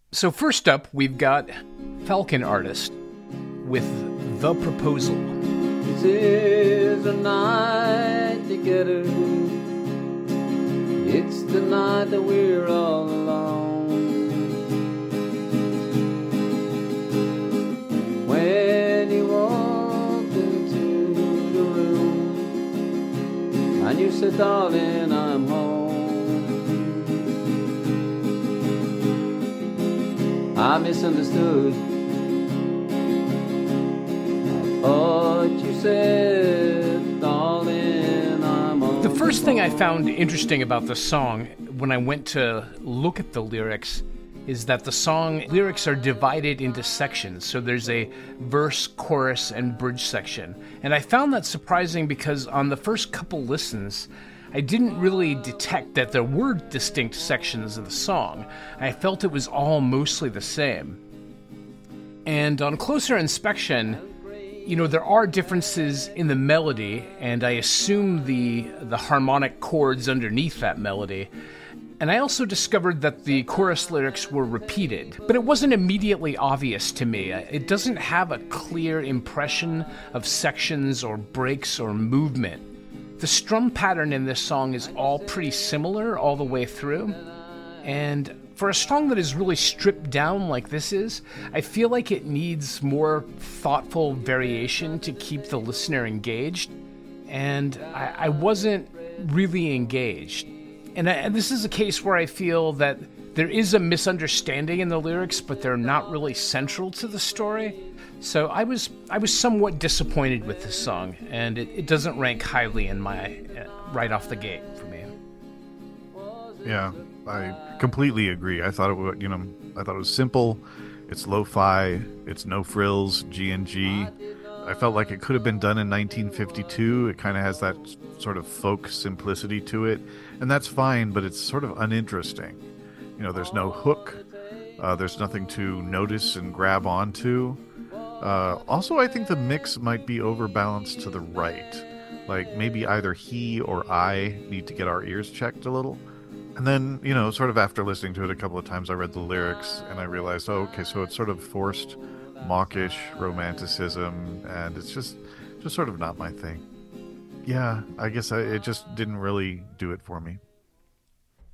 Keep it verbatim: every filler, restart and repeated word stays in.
So first up, we've got Falcon Artist with The Proposal. This is a night together. It's the night that we're all alone. When you walked into the room and you said, darling, I'm home, I misunderstood. I thought you said, darling, I'm on The first thing I found interesting about the song when I went to look at the lyrics is that the song lyrics are divided into sections. So there's a verse, chorus, and bridge section. And I found that surprising because on the first couple listens, I didn't really detect that there were distinct sections of the song. I felt it was all mostly the same. And on closer inspection, you know, there are differences in the melody, and I assume the the harmonic chords underneath that melody. And I also discovered that the chorus lyrics were repeated, but it wasn't immediately obvious to me. It doesn't have a clear impression of sections or breaks or movement. The strum pattern in this song is all pretty similar all the way through, and for a song that is really stripped down like this is, I feel like it needs more thoughtful variation to keep the listener engaged, and I, I wasn't really engaged. And, I, and this is a case where I feel that there is a misunderstanding in the lyrics, but they're not really central to the story. So I was I was somewhat disappointed with this song, and it, it doesn't rank highly in my uh, right off the gate for me. Yeah, I completely agree. I thought it was, you know, I thought it was simple. It's lo-fi. It's no frills. G and G. I felt like it could have been done in nineteen fifty-two. It kind of has that sort of folk simplicity to it, and that's fine. But it's sort of uninteresting. You know, there's no hook. Uh, there's nothing to notice and grab onto. Uh, also, I think the mix might be overbalanced to the right. Like maybe either he or I need to get our ears checked a little. And then, you know, sort of after listening to it a couple of times, I read the lyrics and I realized, oh, okay, so it's sort of forced, mawkish romanticism, and it's just, just sort of not my thing. Yeah, I guess I, it just didn't really do it for me.